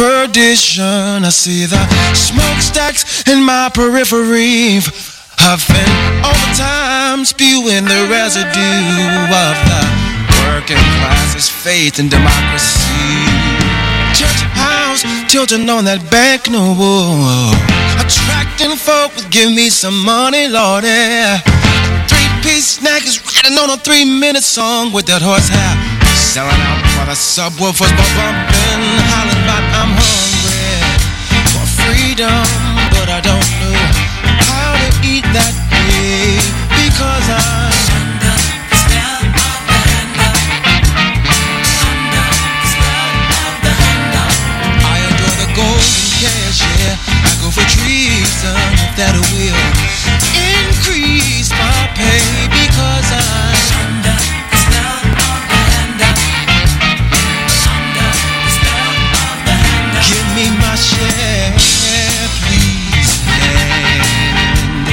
perdition. I see the smokestacks in my periphery, huffing overtime, spewing the residue of the working class's faith in democracy. Church house tilting on that bank note, attracting folk with give me some money, Lordy. Three-piece snack is riding on a 3-minute song with that horsehair, selling out for the subwoofers, bumping, hollering about I'm hungry for freedom, but I don't know how to eat that way because I'm under the spell of the handle. Under the spell of the handle. I adore the golden cash, yeah. I go for treason if that will increase my pay because I'm under the spell of the handle. Under the spell of the handle. Give me my share, please. Hand.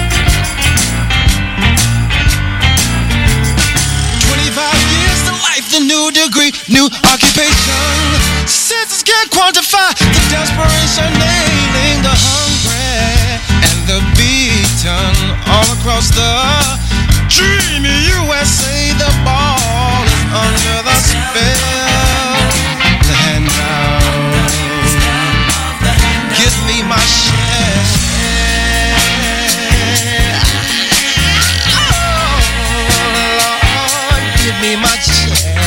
25 years to life, the new degree, new occupation. Senses can't quantify the desperation, nailing the hungry and the beaten all across the dreamy USA. The ball is under the spell. The handout. Give me my share. Oh, Lord, give me my share.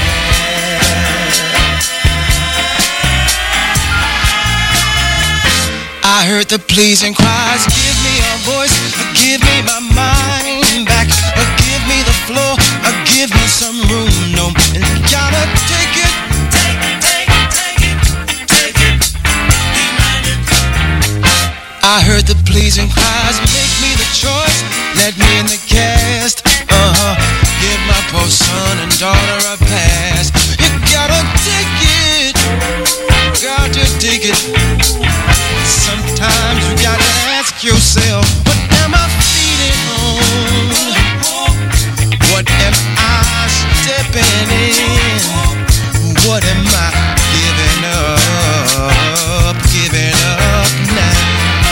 I heard the pleasing cries. Give me a voice, give me my mind back, give me the floor, give me some room. No, and gotta take it, take it, demand it. I heard the pleasing cries. Make me the choice, let me in the cast. Give my poor son and daughter a pass. You gotta take it, gotta take it. Sometimes you gotta ask yourself, what am I feeding on? What am I stepping in? What am I giving up? Giving up now?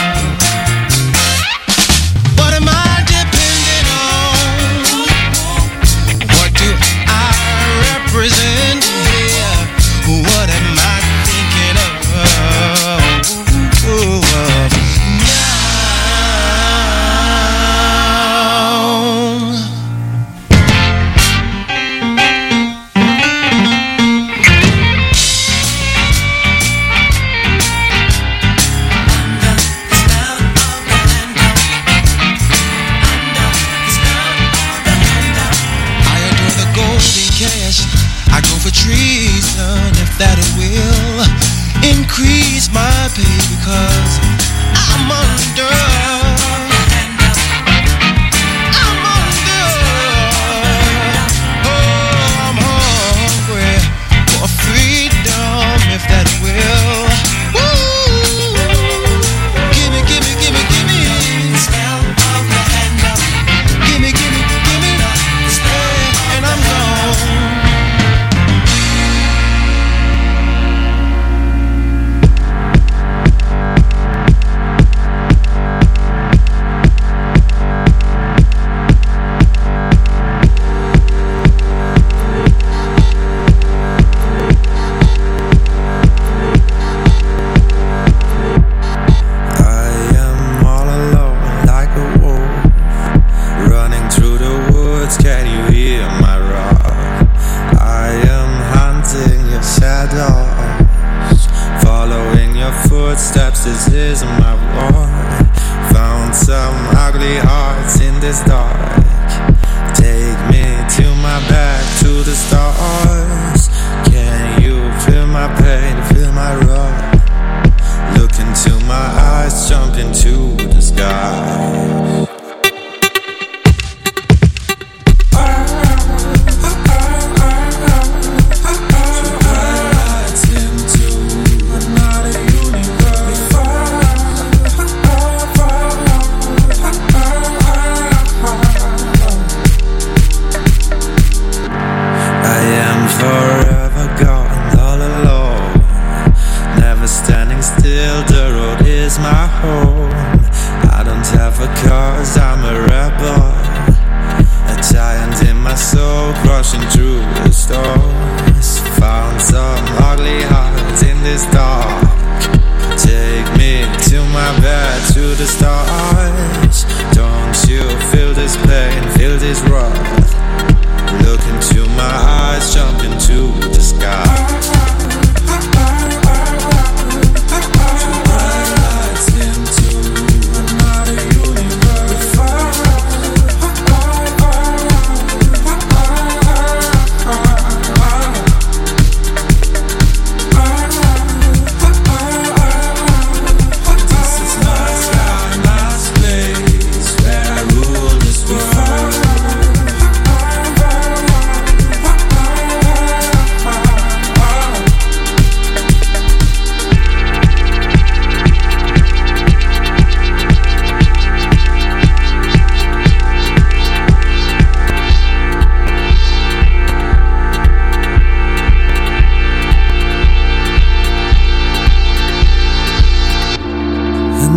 What am I depending on? What do I represent here? What am I thinking of? That it will increase my pay because I'm under. Oh, I'm hungry for freedom if that will. Woo! Give me. Smell of the handle. Give me. And I'm gone. Footsteps, this is my war. Found some ugly hearts in this dark. Take me to my back, to the stars. Can you feel my pain, feel my rush? Look into my eyes, jump into the sky. Forever gone all alone. Never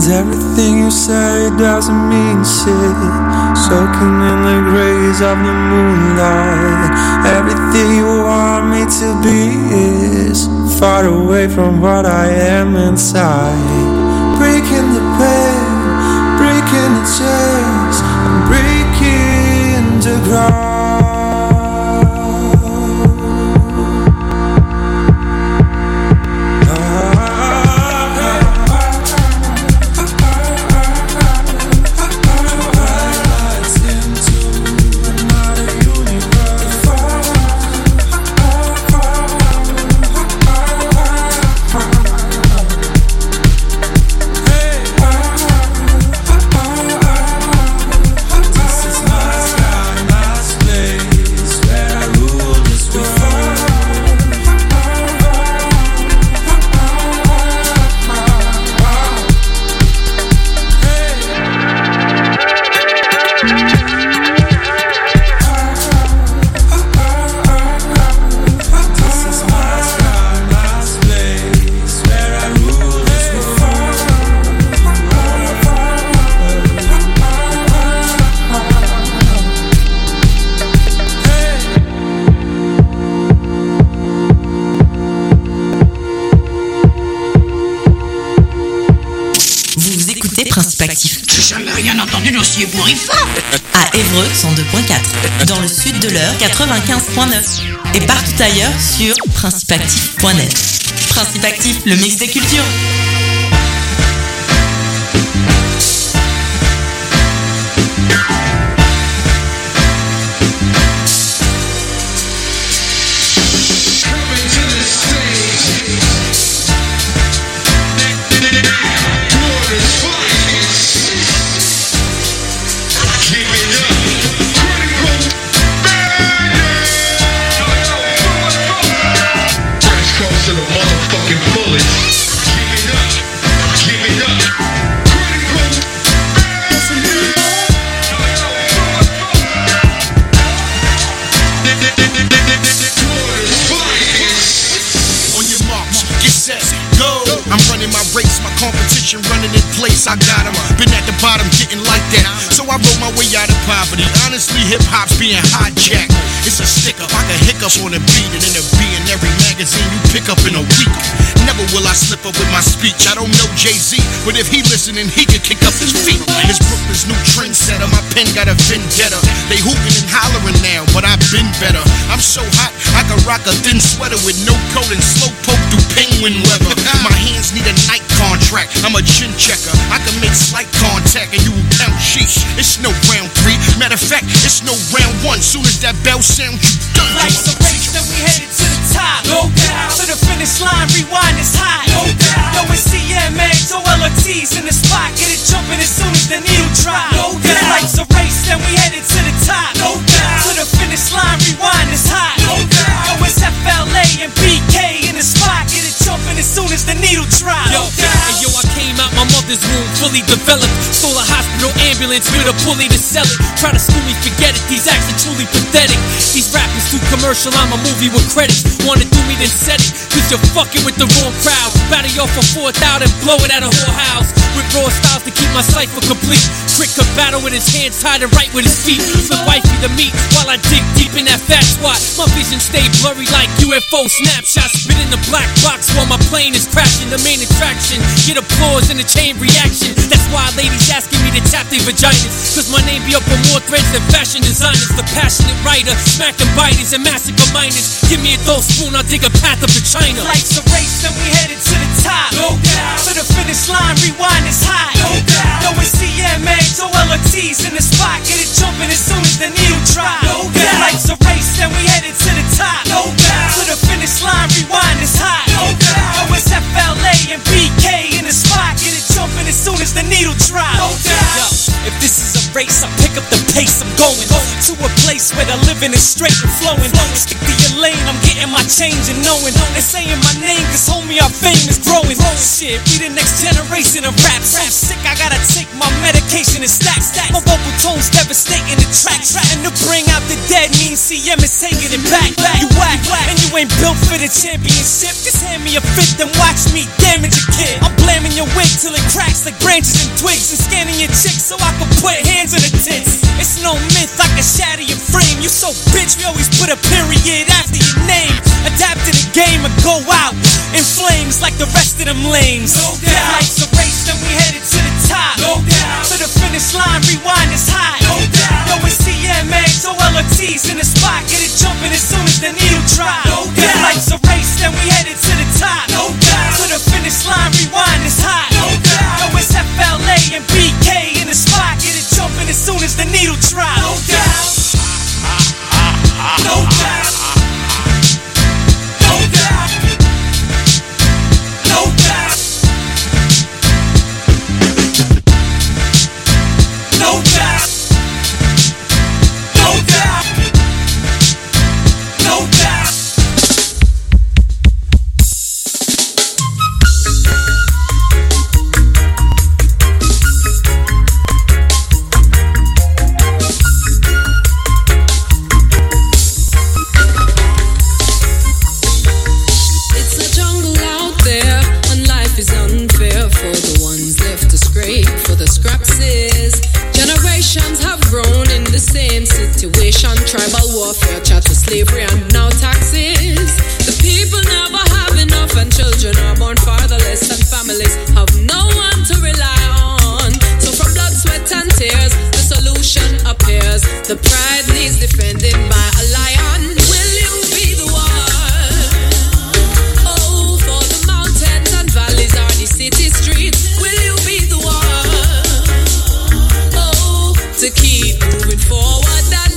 everything you say doesn't mean shit. Soaking in the grays of the moonlight. Everything you want me to be is far away from what I am inside. Breaking the pain, breaking the chains, I'm breaking the ground. À Évreux 102.4, dans le sud de l'Eure 95.9 et partout ailleurs sur principeactif.net. Principe Actif, le mix des cultures. Running in place, I got 'em. Been at the bottom, getting like that. So I wrote my way out of poverty. Honestly, hip-hop's being hijacked. It's a stick-up, I can hiccup on a beat, and it'll be in every magazine you pick up in a week. Never will I slip up with my speech. I don't know Jay-Z, but if he listening, he can kick up his feet. It's Brooklyn's new trendsetter, my pen got a vendetta. They hooping and hollering now, but I've been better. I'm so hot, I can rock a thin sweater with no coat and slow poke through penguin weather. My hands need a night contract, I'm a chin checker. I can make slight contact and you will count sheesh. It's no round 3, matter of fact, it's no round 1. Soon as that bell sounds, you done. Life's a race, then we headed to the top. No doubt. To the finish line, rewind is hot. No doubt. Yo, it's CMAs, OLOTs in the spot. Get it jumping as soon as the needle drop. No doubt. Life's a race, then we headed to the top. No doubt. To the finish line, rewind is hot. No doubt. Yo, it's FLA and BK in the spot. Get it jumping as soon as the needle drop. Yo, and yo, I came out my mother's womb fully developed. Stole a hospital ambulance with a pulley to sell it. Try to school me, forget it. These acts are truly pathetic. These rappers too commercial. I'm a movie with credits. Wanna do me, then set it. Cause you're fucking with the wrong crowd. Battle y'all for 4,000, blow it at a whorehouse. With raw styles to keep my cipher complete. Crick could battle with his hands tied and right with his feet. Flip wifey to meet while I dig deep in that fat squat. My vision stay blurry like UFO snapshots. Spit in the black box while my plane is crashing. The main attraction, get applause and a chain reaction. That's why ladies asking me to tap their vaginas. Cause my name be up on more threads than fashion designers. The passionate writer, smacking biters and massacre miners. Give me a dough spoon, I'll dig a path up to China. Life's a race, then we headed to the top. No doubt. To the finish line, rewind is hot. No doubt. Yo, it's CMAs, OLOTs in the spot. Get it jumping as soon as the needle drop. No doubt. Life's a race, then we headed to the top. No doubt. To the finish line, rewind is hot. No doubt. Yo, it's FLA and BK in the spot. Get it jumping as soon as the needle drop. No doubt. Yo, if this is a race, I pick up the pace. I'm going to a place where the living is straight and flowing. Stick to your lane, I'm getting my change and knowing. They're saying my name, cause homie, our fame is growing. Shit, we the next generation of rap. So sick, I gotta take my medication and stack. My vocal tones devastating the track. And to bring out the dead means CM is taking it back. You whack, and you ain't built bound for the championship. Just hand me a fifth and watch me damage a kid. I'm blaming your wig till it cracks like branches and twigs, and scanning your chick so I can put hands on the tits. It's no myth, I can shatter your frame. You so bitch, we always put a period after your name. Adapt to the game and go out in flames like the rest of them lames. No doubt. Life's a race, then we headed to the top. No doubt. To the finish line, rewind is hot. No doubt. Yo, it's CMAs, OLTs in the spot. Get it jumping as soon as the needle drop. No doubt. Life's a race, then we headed to the top. No doubt. To the finish line, rewind is hot. No doubt. Yo, it's FLA and BK in the spot. Get it jumping as soon as the needle drop. No doubt. No doubt. No doubt. No doubt. No doubt. No doubt. No doubt. Tribal warfare, chattel slavery, and now taxes. The people never have enough, and children are born fatherless, and families have no one to rely on. So from blood, sweat, and tears, the solution appears. The pride needs defending by a lion. Will you be the one? Oh, for the mountains and valleys are the city streets. Will you be the one? Oh, to keep moving forward and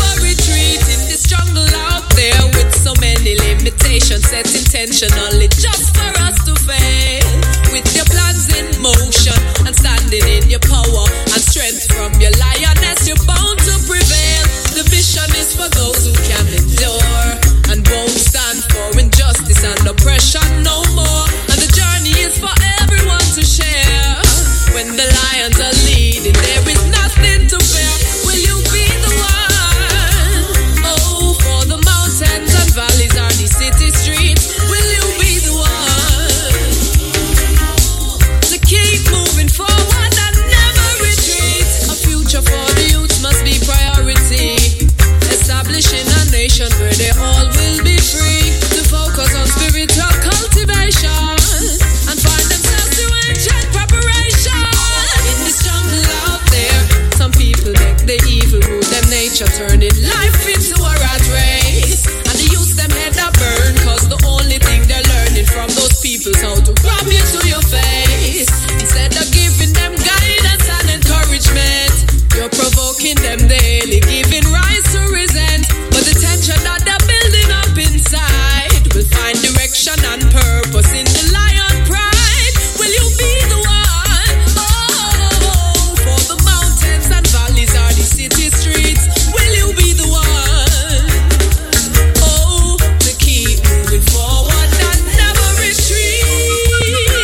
so many limitations set intentionally just for us to fail. With your plans in motion and standing in your power and strength from your lioness, you're bound to prevail. The vision is for those who can endure and won't stand for injustice and oppression no more. And the journey is for everyone to share. When the lions are leading, there is nothing to fear. Will you be the one? Oh, for the mountains and valleys are the city streets. Will you be the one to keep moving forward and never retreat? A future for the youth must be priority. Establishing a nation where they all will be free to focus on spiritual cultivation and find themselves through ancient preparation. In this jungle out there, some people make the evil rule their nature, turning life into a rat race. And the youth them head a burn, cause the only thing they're learning from those people is how to grab you to your face. Instead of giving them guidance and encouragement, you're provoking them daily, giving rise to resent. But the tension that they're building up inside will find direction and purpose in the lion pride. Will you be the one? Oh, for the mountains and valleys are the city streets. Will you be the one? Oh, to keep moving forward and never retreat.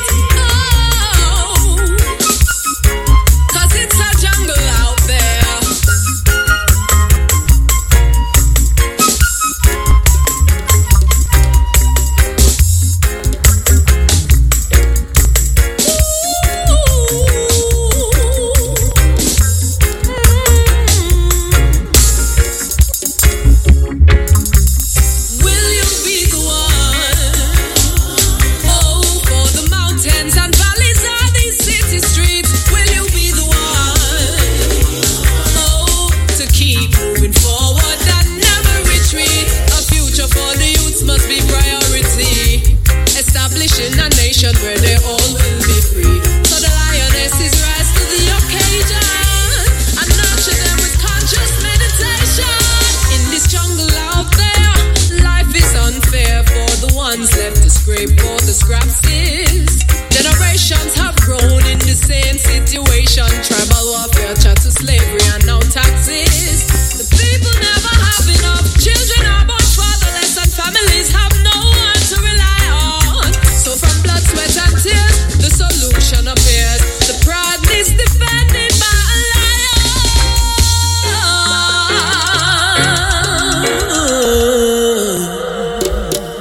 Oh, cause it's a jungle out there. Will you be the one? Oh, for the mountains and valleys are these city streets. Will you be the one? Oh, to keep moving forward and never retreat. A future for the youths must be priority. Establishing a nation where they all will be free. So the lionesses rise to the occasion and nurture them with conscious meditation. In this jungle out there, life is unfair for the ones left to scrape for the scraps. Generations have grown in the same situation. Tribal warfare, chattel slavery, and now taxes. The people never have enough. Children are born fatherless, and families have no one to rely on. So from blood, sweat, and tears, the solution appears. The pride is defended by a lion.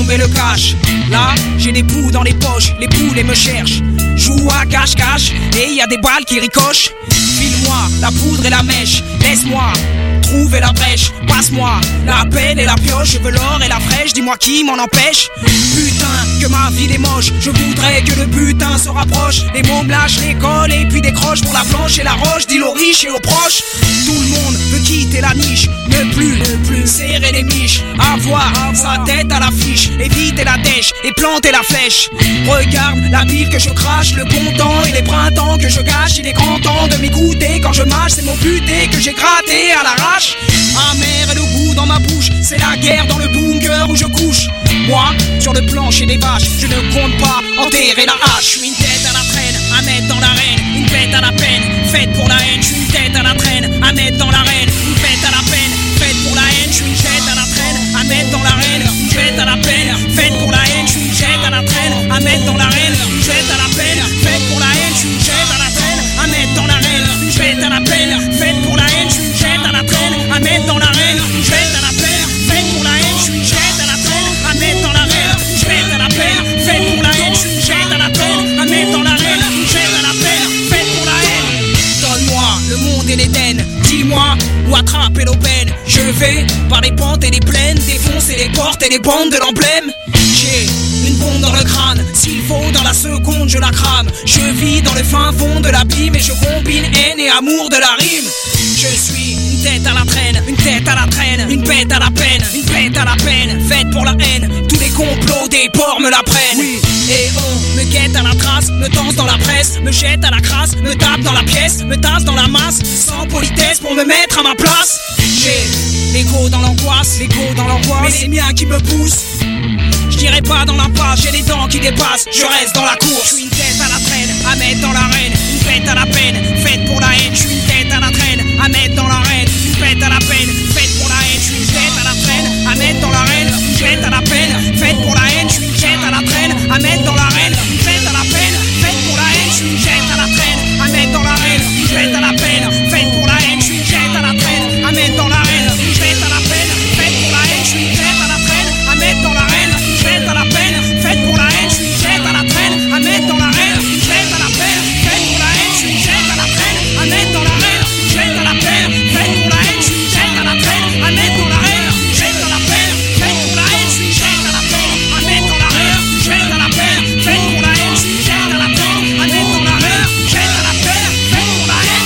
et le cash. Là, j'ai des poux dans les poches, les poulets me cherchent. Joue à cache-cache, et y a des balles qui ricochent. File-moi la poudre et la mèche, laisse-moi trouver la brèche. Passe-moi la pelle et la pioche, je veux l'or et la fraîche, dis-moi qui m'en empêche. Putain, que ma ville est moche, je voudrais que le butin se rapproche. Les mots me lâchent l'école et puis décrochent pour la planche et la roche. Dis-le aux riches et aux proches. Tout le monde veut quitter la niche, ne plus serrer les miches. Avoir sa tête à l'affiche, éviter la dèche et planter la flèche. Regarde la bile que je crache, le bon temps et les printemps que je gâche. Il est grand temps de m'écouter quand je mâche, c'est mon buté que j'ai gratté à l'arrache. Amer et le goût dans ma bouche, c'est la guerre dans le bunker où je couche. Moi, sur le plancher des vaches, je ne compte pas enterrer la hache. Je suis une tête à la traîne, à mettre dans l'arène, une bête à la peine, faite pour la haine. Je suis une tête à la traîne, à mettre dans l'arène, une bête à la peine, faite pour la haine. Je suis une tête à la traîne, à mettre dans l'arène, une bête à la peine, faite pour la haine. Je suis une tête à la traîne, à mettre dans l'arène, une bête à la peine, faite pour la haine. Je suis une tête à la traîne, à mettre dans l'arène, une bête à la peine, faite pour la haine. Je suis une tête à la traîne, à mettre dans l'arène, une bête à la peine, faite pour la haine. Je suis une tête à la traîne, à mettre dans l'arène, une bête à la peine, faite pour la haine. Je suis une tête à la peine, à mettre dans l'arène, une bête à la peine, faite pour la haine. Donne-moi le monde et l'Éden, dis-moi où attraper l'aubaine. Je vais par les pentes et les plaines, défoncer les portes et les bandes de l'emblème. J'ai une bombe dans le crâne, s'il faut dans la seconde je la crame. Je vis dans le fin fond de l'abîme et je combine haine et amour de la rime. Je suis une tête à la traîne, une tête à la traîne, une bête à la peine, une bête à la peine, faite pour la haine. Tous les complots des porcs me la prennent. Oui. Et on me guette à la trace, me danse dans la presse, me jette à la crasse, me tape dans la pièce, me tasse dans la masse, sans politesse pour me mettre à ma place. J'ai l'ego dans l'angoisse, mais c'est mien qui me pousse. J'irai pas dans l'impasse, j'ai les dents qui dépassent, je reste dans la course. Je suis une tête à la traîne, à mettre dans l'arène, une bête à la peine, faite pour la haine. Je suis une tête à la traîne, à mettre dans l'arène, une bête à la peine, faite pour la haine. Je suis une tête à la traîne, à mettre dans l'arène, une bête à la peine, faite pour la haine. Je suis une tête à la traîne, à mettre dans l'arène, une bête à la peine, faite pour la haine. Je suis une tête à la traîne, à mettre dans l'arène, une bête à la peine, faite pour la haine. Je suis une tête à la traîne, à mettre dans l'arène, une bête à la peine, faite pour la haine. Je suis une tête à la traîne, à mettre dans l'arène, une bête à la peine, faite pour la haine. Je suis une tête à la traîne, à mettre dans l'arène, une bête à la peine, faite pour la haine. Je suis une tête à la traîne, à mettre dans l'arène, une bête à la peine, faite pour la haine. Je suis une tête à la traîne, à mettre dans l'arène, une bête à la peine, faite pour la haine. Je suis une tête à la traîne, à mettre dans l'arène, une bête à la peine, faite pour la haine. Je suis une tête à la traîne, à mettre dans l'arène, une bête à la peine, faite pour la haine.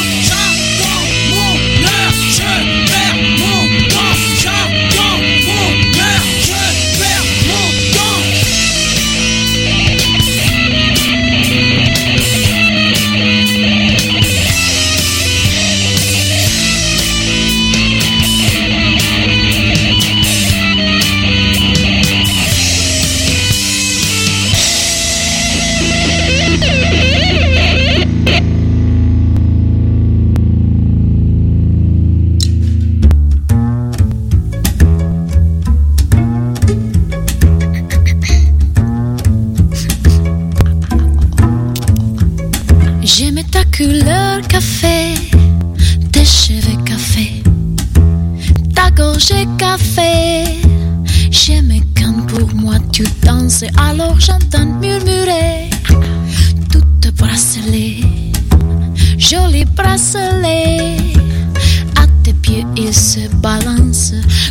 J'aimais ta couleur café, tes cheveux café, ta gorge café. J'aimais quand pour moi tu dansais, alors j'entends murmurer toutes bracelets, joli bracelet. À tes pieds il se balance,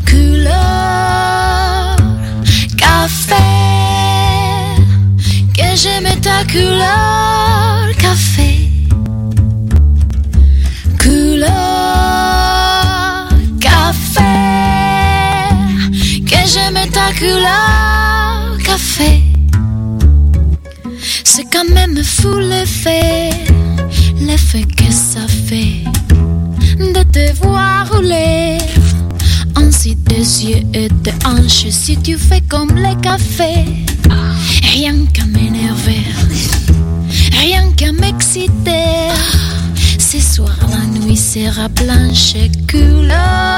couleur café. Que j'aimais ta couleur café, couleur café. Que j'aimais ta couleur café. C'est quand même fou l'effet que ça fait de te voir rouler ainsi des yeux et des hanches. Si tu fais comme les cafés, rien qu'à m'énerver, rien qu'à m'exciter. Ce soir la nuit sera blanche et couleur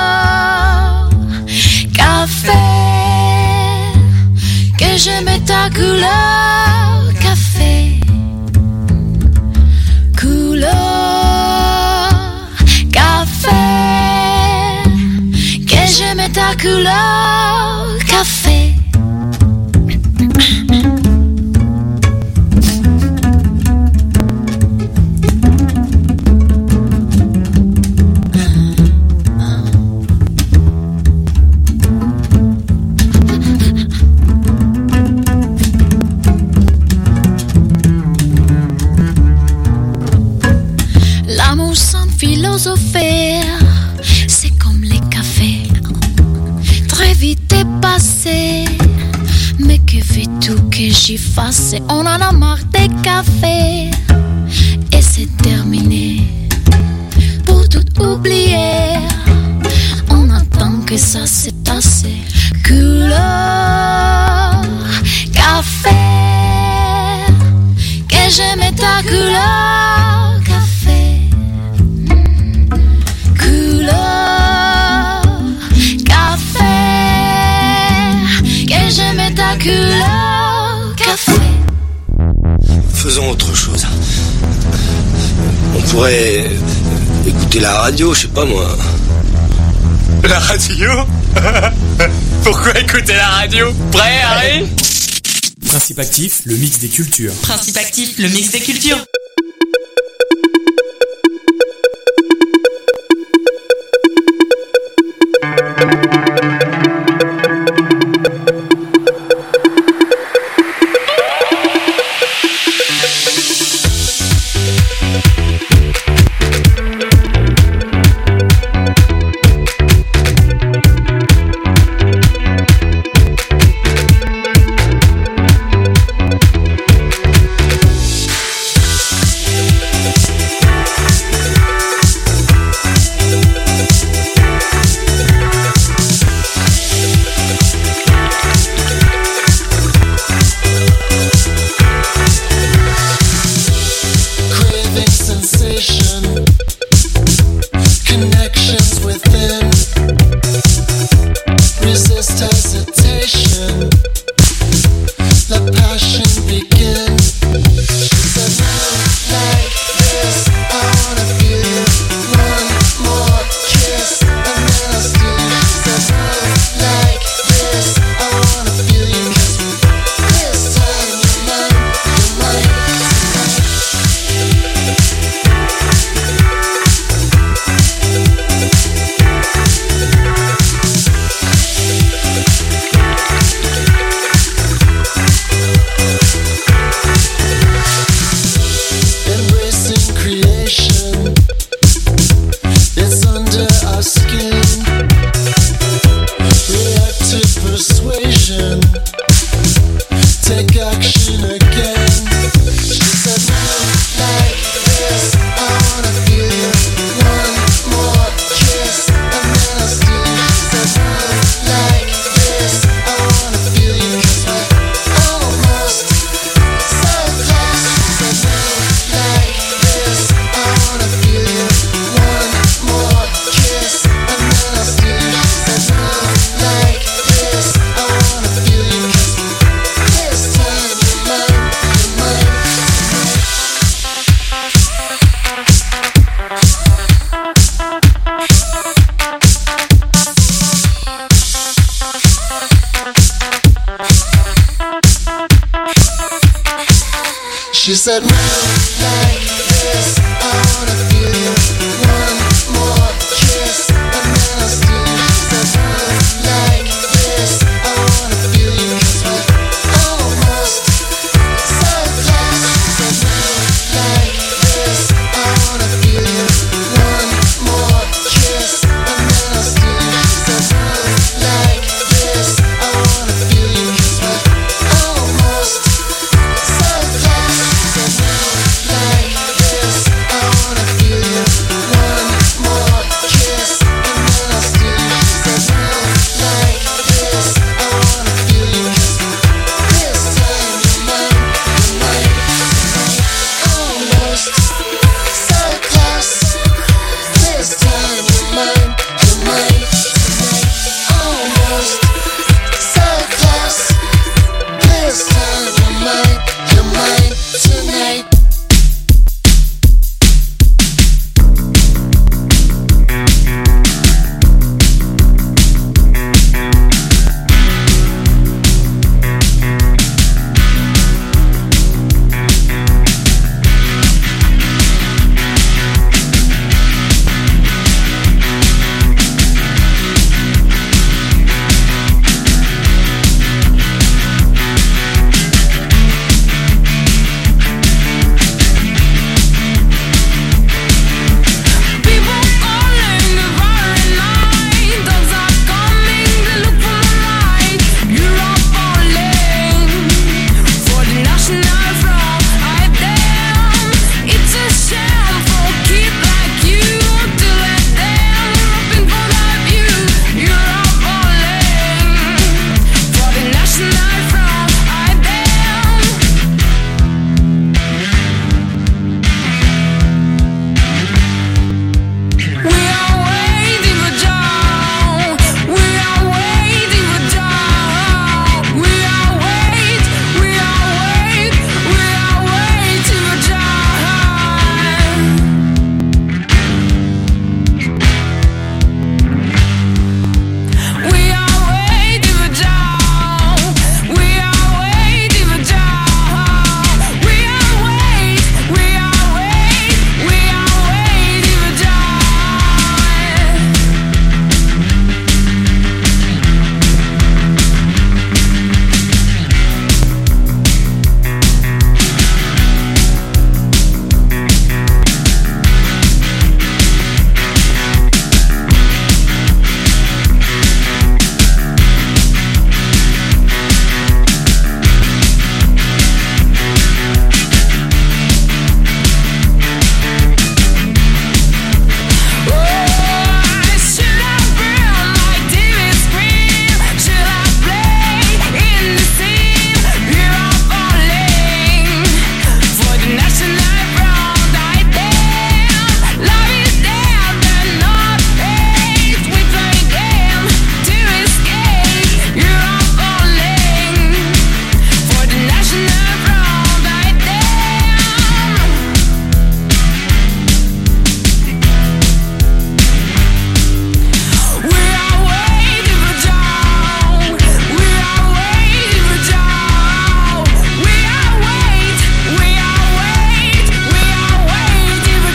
café. Que j'aime ta couleur café, couleur café. Que j'aime ta couleur café. s'effacer. On en a marre des cafés et c'est terminé. Pour tout oublier, on attend que ça s'est tassé. Couleur café, que j'aimais ta couleur café. Couleur café, que j'aimais ta couleur café. Faisons autre chose. On pourrait écouter la radio, je sais pas moi. La radio? Pourquoi écouter la radio? Prêt, Harry? Principe actif, le mix des cultures. Principe actif, le mix des cultures. She said, like